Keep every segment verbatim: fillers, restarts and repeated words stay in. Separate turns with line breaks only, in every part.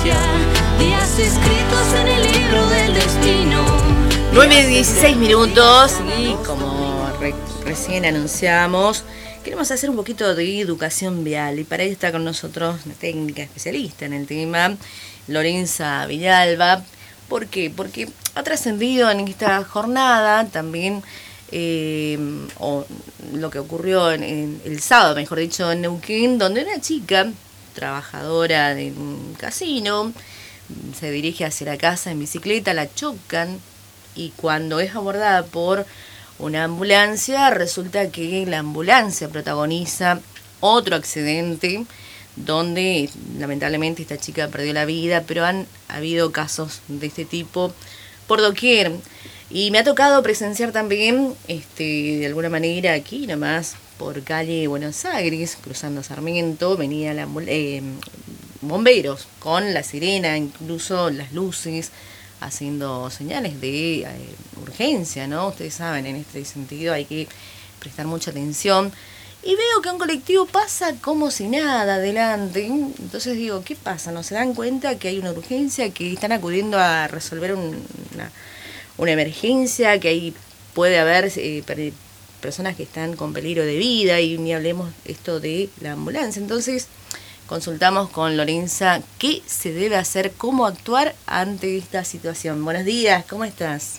distancia, días escritos en el libro del destino.
nueve dieciséis minutos y como re- recién anunciamos, queremos hacer un poquito de educación vial y para ello está con nosotros una técnica especialista en el tema, Lorenza Villalba. ¿Por qué? Porque ha trascendido en esta jornada también eh, o lo que ocurrió en, en el sábado, mejor dicho, en Neuquén, donde una chica trabajadora de un casino se dirige hacia la casa en bicicleta, la chocan y cuando es abordada por una ambulancia, resulta que la ambulancia protagoniza otro accidente donde lamentablemente esta chica perdió la vida, pero han habido casos de este tipo por doquier. Y me ha tocado presenciar también, este, de alguna manera, aquí nomás, por calle Buenos Aires, cruzando Sarmiento, venía la ambul- eh, bomberos con la sirena, incluso las luces, haciendo señales de eh, urgencia, ¿no? Ustedes saben, en este sentido hay que prestar mucha atención. Y veo que un colectivo pasa como si nada adelante. Entonces digo, ¿qué pasa? ¿No se dan cuenta que hay una urgencia, que están acudiendo a resolver un, una, una emergencia, que ahí puede haber eh, per- personas que están con peligro de vida y ni hablemos esto de la ambulancia? Entonces consultamos con Lorenza qué se debe hacer, cómo actuar ante esta situación. Buenos días, ¿cómo estás?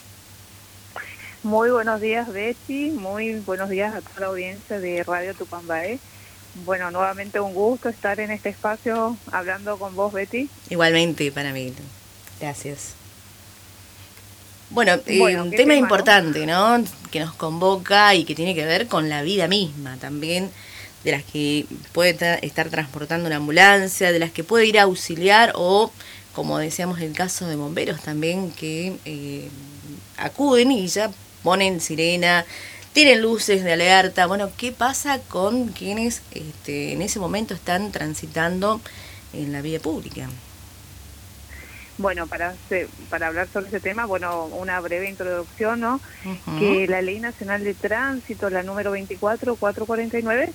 Muy buenos días, Betty. Muy buenos días a toda la audiencia de Radio Tupambaé. Bueno, nuevamente un gusto estar en este espacio hablando con vos, Betty.
Igualmente para mí. Gracias. Bueno, eh,
Bueno,
un
¿qué
tema
tema,
importante, ¿no? Que nos convoca y que tiene que ver con la vida misma también, de las que puede ta- estar transportando una ambulancia, de las que puede ir a auxiliar o, como decíamos, el caso de bomberos también, que eh, acuden y ya ponen sirena, tienen luces de alerta. Bueno, ¿qué pasa con quienes este, en ese momento están transitando en la vía pública?
Bueno, para hacer- para hablar sobre ese tema, bueno, una breve introducción, ¿no?
Uh-huh.
Que la Ley Nacional de Tránsito, la número veinticuatro mil cuatrocientos cuarenta y nueve,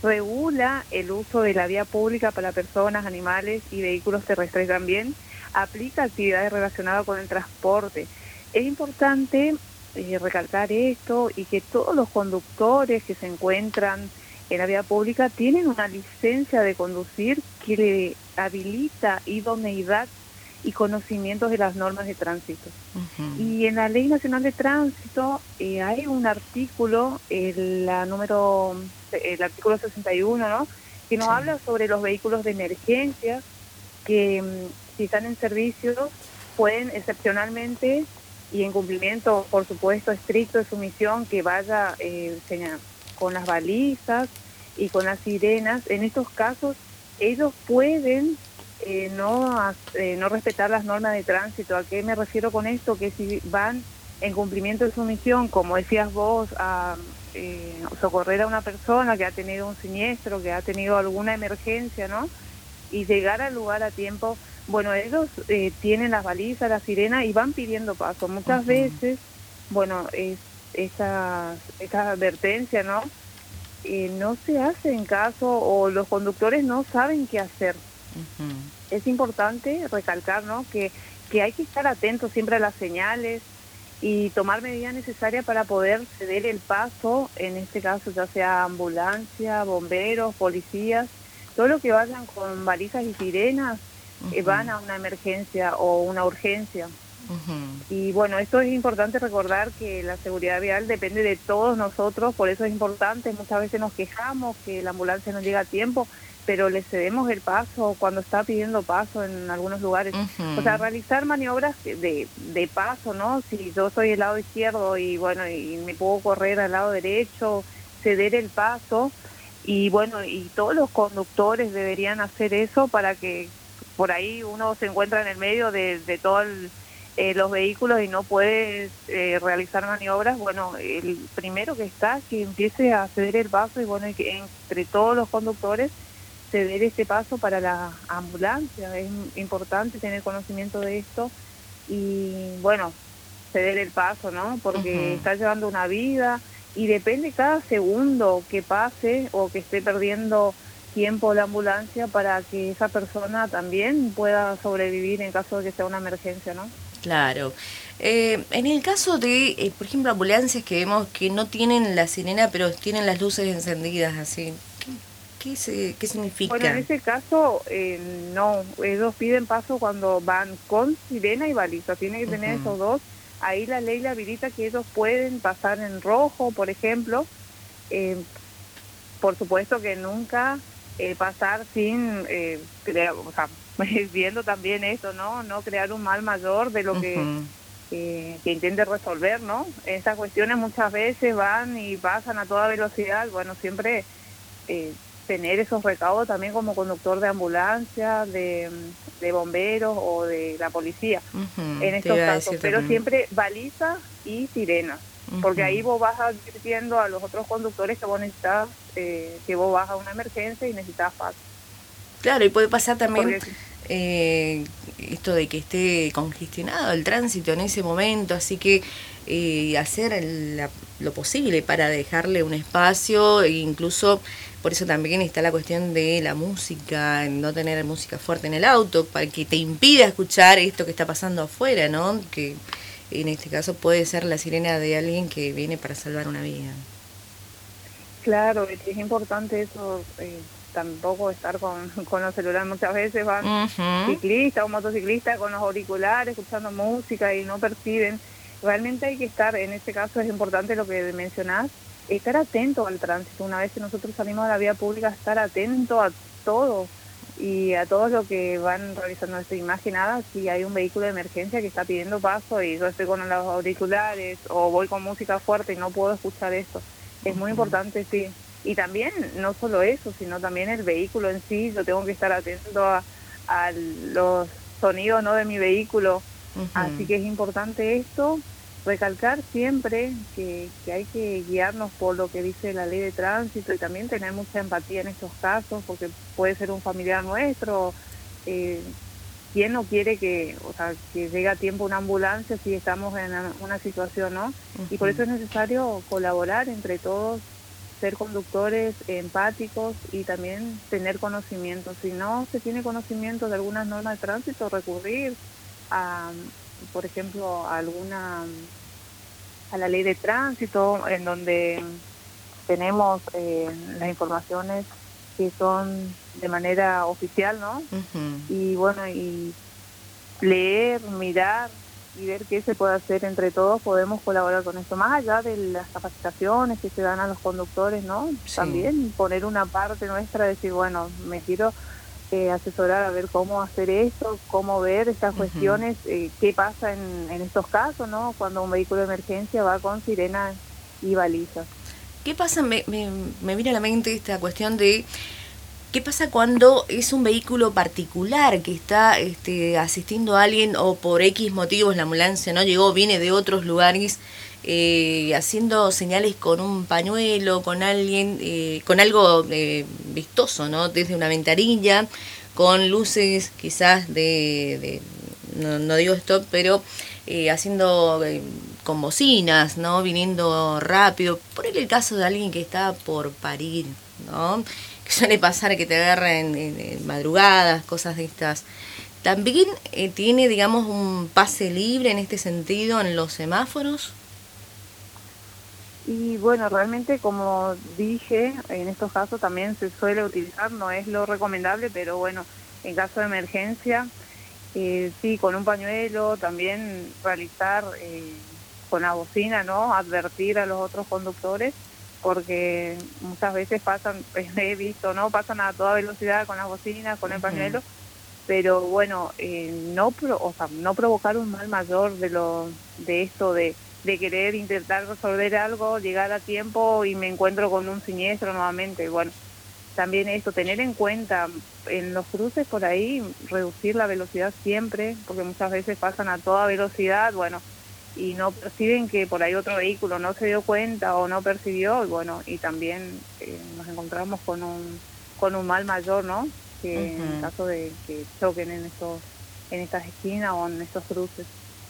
regula el uso de la vía pública para personas, animales y vehículos terrestres también, aplica actividades relacionadas con el transporte. Es importante eh, recalcar esto y que todos los conductores que se encuentran en la vía pública tienen una licencia de conducir que le habilita idoneidad y conocimientos de las normas de tránsito. Uh-huh. Y en la Ley Nacional de Tránsito eh, hay un artículo, el, la número, el artículo sesenta y uno, ¿no?, que nos sí. habla sobre los vehículos de emergencia que si están en servicio pueden excepcionalmente y en cumplimiento, por supuesto, estricto de su misión, que vaya eh, con las balizas y con las sirenas. En estos casos ellos pueden Eh, no, eh, no respetar las normas de tránsito. ¿A qué me refiero con esto? Que si van en cumplimiento de su misión, como decías vos, a eh, socorrer a una persona que ha tenido un siniestro, que ha tenido alguna emergencia, ¿no?, y llegar al lugar a tiempo, bueno, ellos eh, tienen las balizas, la sirena y van pidiendo paso. Muchas uh-huh. veces, bueno, es, esa, esa advertencia, ¿no?, eh, no se hace en caso o los conductores no saben qué hacer. Uh-huh. Es importante recalcar, ¿no?, que, que hay que estar atentos siempre a las señales y tomar medidas necesarias para poder ceder el paso, en este caso ya sea ambulancia, bomberos, policías, todo lo que vayan con balizas y sirenas uh-huh. eh, van a una emergencia o una urgencia. Uh-huh. Y bueno, esto es importante recordar que la seguridad vial depende de todos nosotros, por eso es importante. Muchas veces nos quejamos que la ambulancia no llega a tiempo, pero le cedemos el paso cuando está pidiendo paso en algunos lugares. Uh-huh. O sea, realizar maniobras de, de paso, ¿no? Si yo soy del lado izquierdo y bueno, y me puedo correr al lado derecho, ceder el paso, y bueno, y todos los conductores deberían hacer eso para que por ahí uno se encuentra en el medio de, de todos eh, los vehículos y no puede eh, realizar maniobras. Bueno, el primero que está, que empiece a ceder el paso y bueno, y que entre todos los conductores ceder este paso para la ambulancia. Es importante tener conocimiento de esto y bueno, ceder el paso, ¿no?, porque uh-huh. está llevando una vida y depende cada segundo que pase o que esté perdiendo tiempo la ambulancia para que esa persona también pueda sobrevivir en caso de que sea una emergencia, ¿no?
Claro. Eh, en el caso de, eh, por ejemplo, ambulancias que vemos que no tienen la sirena, pero tienen las luces encendidas, así, ¿qué, qué, se, qué significa?
Bueno, en ese caso, eh, no, ellos piden paso cuando van con sirena y baliza, tienen que tener uh-huh. esos dos. Ahí la ley le habilita que ellos pueden pasar en rojo, por ejemplo. Eh, por supuesto que nunca eh, pasar sin, eh, crear, o sea, viendo también esto, ¿no? No crear un mal mayor de lo uh-huh. que, eh, que intente resolver, ¿no? Estas cuestiones muchas veces van y pasan a toda velocidad. Bueno, siempre eh, tener esos recaudos también como conductor de ambulancia, de, de bomberos o de la policía, uh-huh. en estos casos. Pero también. Siempre baliza y sirena. Porque ahí vos vas advirtiendo a los otros conductores que vos necesitas, eh, que vos vas a una emergencia y necesitas paz.
Claro, y puede pasar también eh, esto de que esté congestionado el tránsito en ese momento, así que eh, hacer el, la, lo posible para dejarle un espacio, e incluso por eso también está la cuestión de la música, no tener música fuerte en el auto, para que te impida escuchar esto que está pasando afuera, ¿no? Que en este caso puede ser la sirena de alguien que viene para salvar una vida.
Claro, es importante eso, eh, tampoco estar con, con los celulares. Muchas veces van uh-huh. ciclistas o motociclistas con los auriculares, escuchando música y no perciben. Realmente hay que estar, en este caso es importante lo que mencionás, estar atento al tránsito. Una vez que nosotros salimos a la vía pública, estar atento a todo. Y a todos los que van realizando esta imagen, nada, si hay un vehículo de emergencia que está pidiendo paso y yo estoy con los auriculares o voy con música fuerte y no puedo escuchar esto. Es muy importante, sí. Y también, no solo eso, sino también el vehículo en sí. Yo tengo que estar atento a, a los sonidos, ¿no?, de mi vehículo. Uh-huh. Así que es importante esto. Recalcar siempre que, que hay que guiarnos por lo que dice la ley de tránsito y también tener mucha empatía en estos casos, porque puede ser un familiar nuestro. Eh, ¿Quién no quiere que, o sea, que llegue a tiempo una ambulancia si estamos en una, una situación, ¿no? Uh-huh. Y por eso es necesario colaborar entre todos, ser conductores empáticos y también tener conocimiento. Si no se tiene conocimiento de algunas normas de tránsito, recurrir a, por ejemplo, a alguna a la ley de tránsito, en donde tenemos eh, las informaciones que son de manera oficial, ¿no? Uh-huh. Y bueno, y leer, mirar y ver qué se puede hacer entre todos, podemos colaborar con esto, más allá de las capacitaciones que se dan a los conductores, ¿no? Sí. También poner una parte nuestra, decir, bueno, me quiero eh, asesorar a ver cómo hacer esto, cómo ver estas uh-huh. cuestiones, eh, qué pasa en, en estos casos, ¿no? Cuando un vehículo de emergencia va con sirena y balizas.
¿Qué pasa? Me, me, me viene a la mente esta cuestión de ¿qué pasa cuando es un vehículo particular que está este, asistiendo a alguien o por X motivos la ambulancia no llegó, viene de otros lugares, eh, haciendo señales con un pañuelo, con alguien, eh, con algo eh, vistoso, ¿no? Desde una ventanilla, con luces quizás de, de no, no digo stop, pero eh, haciendo eh, con bocinas, ¿no? Viniendo rápido. Por el caso de alguien que está por parir, ¿no? Suele pasar que te agarran en, en, en madrugadas, cosas de estas. ¿También eh, tiene, digamos, un pase libre en este sentido en los semáforos?
Y bueno, realmente, como dije, en estos casos también se suele utilizar, no es lo recomendable, pero bueno, en caso de emergencia, eh, sí, con un pañuelo, también realizar eh, con la bocina, ¿no? Advertir a los otros conductores, porque muchas veces pasan, he visto, ¿no? Pasan a toda velocidad con las bocinas, con el pañuelo, uh-huh. pero bueno, eh, no pro, o sea, no provocar un mal mayor de lo de esto de, de querer intentar resolver algo, llegar a tiempo y me encuentro con un siniestro nuevamente. Bueno, también esto, tener en cuenta en los cruces por ahí, reducir la velocidad siempre, porque muchas veces pasan a toda velocidad, bueno, y no perciben que por ahí otro vehículo no se dio cuenta o no percibió, y bueno, y también eh, nos encontramos con un con un mal mayor, ¿no? Que uh-huh. en caso de que choquen en estos en estas esquinas o en estos cruces.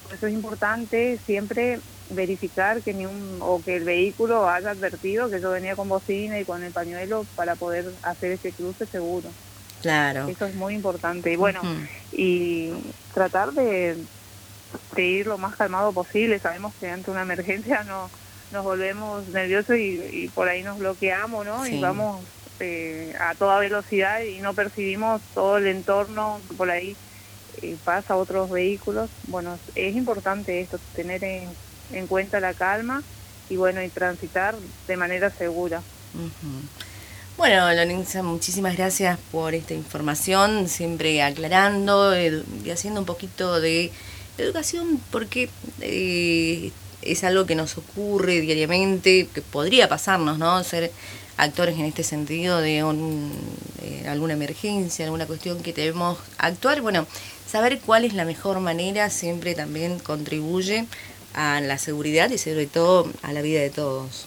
por eso es importante siempre verificar que ni un o que el vehículo haya advertido que yo venía con bocina y con el pañuelo para poder hacer ese cruce seguro.
Claro.
Eso es muy importante. Y bueno,
Uh-huh.
y tratar de, de ir lo más calmado posible. Sabemos que ante una emergencia no nos volvemos nerviosos y, y por ahí nos bloqueamos, ¿no?
Sí.
Y vamos eh, a toda velocidad y no percibimos todo el entorno que por ahí eh, pasa a otros vehículos. Bueno, es importante esto, tener en, en cuenta la calma y bueno, y transitar de manera segura.
Uh-huh. Bueno, Lorenza, muchísimas gracias por esta información, siempre aclarando edu- y haciendo un poquito de educación, porque eh, es algo que nos ocurre diariamente, que podría pasarnos, ¿no? Ser actores en este sentido de, un, de alguna emergencia, alguna cuestión que debemos actuar. Bueno, saber cuál es la mejor manera siempre también contribuye a la seguridad y sobre todo a la vida de todos.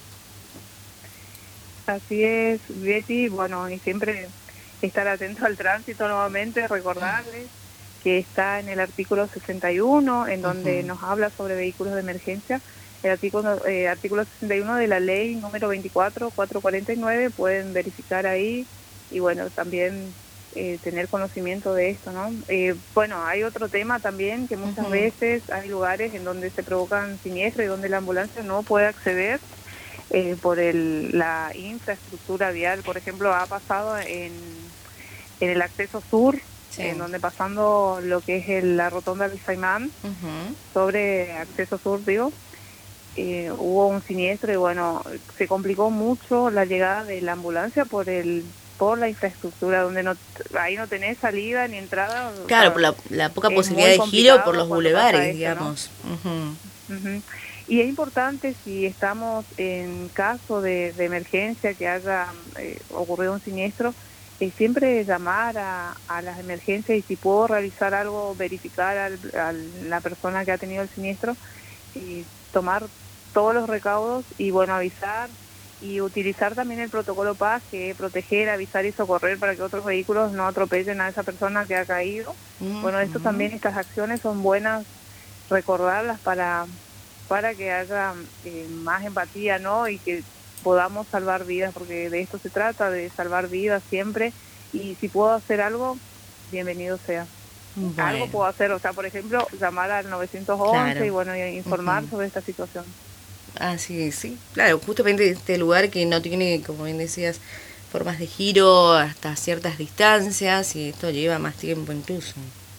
Así es, Betty, bueno, y siempre estar atento al tránsito nuevamente, recordarles que está en el artículo sesenta y uno, en donde uh-huh. nos habla sobre vehículos de emergencia, el artículo, eh, artículo sesenta y uno de la ley número veinticuatro mil cuatrocientos cuarenta y nueve, pueden verificar ahí y bueno, también eh, tener conocimiento de esto, ¿no? Eh, bueno, hay otro tema también, que muchas uh-huh. veces hay lugares en donde se provocan siniestros y donde la ambulancia no puede acceder, Eh, por el, la infraestructura vial. Por ejemplo, ha pasado en, en el acceso sur, sí. en donde pasando lo que es el, la rotonda del Saimán, uh-huh. sobre acceso sur, digo, eh, hubo un siniestro y bueno, se complicó mucho la llegada de la ambulancia por el por la infraestructura, donde no ahí no tenés salida ni entrada.
Claro, o sea, por la, la poca posibilidad de giro por los bulevares, esto, digamos. ¿No?
Uh-huh. Uh-huh. Y es importante, si estamos en caso de, de emergencia, que haya eh, ocurrido un siniestro, eh, siempre llamar a, a las emergencias y si puedo realizar algo, verificar al, a la persona que ha tenido el siniestro, y tomar todos los recaudos y bueno, avisar y utilizar también el protocolo Paz, que es proteger, avisar y socorrer para que otros vehículos no atropellen a esa persona que ha caído. Uh-huh. Bueno, esto también, estas acciones son buenas recordarlas para... para que haya eh, más empatía, ¿no? Y que podamos salvar vidas, porque de esto se trata, de salvar vidas siempre, y si puedo hacer algo, bienvenido sea. Bueno. Algo puedo hacer, o sea, por ejemplo, llamar al nueve once, claro. y bueno, y informar uh-huh. sobre esta situación.
Así es, sí, claro, justamente este lugar que no tiene, como bien decías, formas de giro hasta ciertas distancias, y esto lleva más tiempo incluso.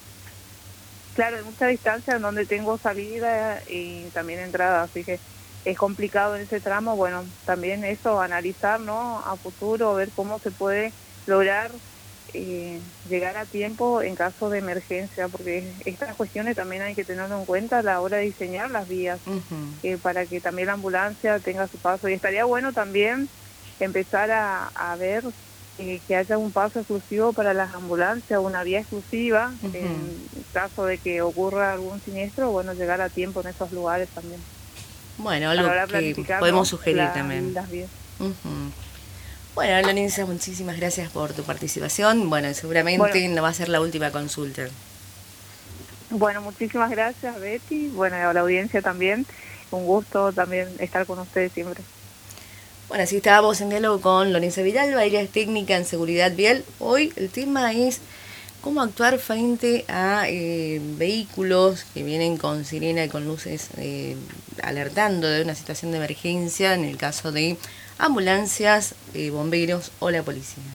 Claro, en mucha distancia en donde tengo salida y también entrada, así que es complicado en ese tramo. Bueno, también eso, analizar, ¿no? A futuro, ver cómo se puede lograr eh, llegar a tiempo en caso de emergencia, porque estas cuestiones también hay que tenerlo en cuenta a la hora de diseñar las vías, uh-huh. eh, para que también la ambulancia tenga su paso. Y estaría bueno también empezar a, a ver Eh, que haya un paso exclusivo para las ambulancias, una vía exclusiva, uh-huh. en caso de que ocurra algún siniestro, bueno, llegar a tiempo en esos lugares también.
Bueno, algo que podemos sugerir la, también.
Las vías.
Uh-huh. Bueno, Lorenza, muchísimas gracias por tu participación. Bueno, seguramente bueno, no va a ser la última consulta.
Bueno, muchísimas gracias, Betty. Bueno, y a la audiencia también. Un gusto también estar con ustedes siempre.
Bueno, así estábamos en diálogo con Lorenza Villalba, ella es técnica en seguridad vial. Hoy el tema es cómo actuar frente a eh, vehículos que vienen con sirena y con luces eh, alertando de una situación de emergencia, en el caso de ambulancias, eh, bomberos o la policía.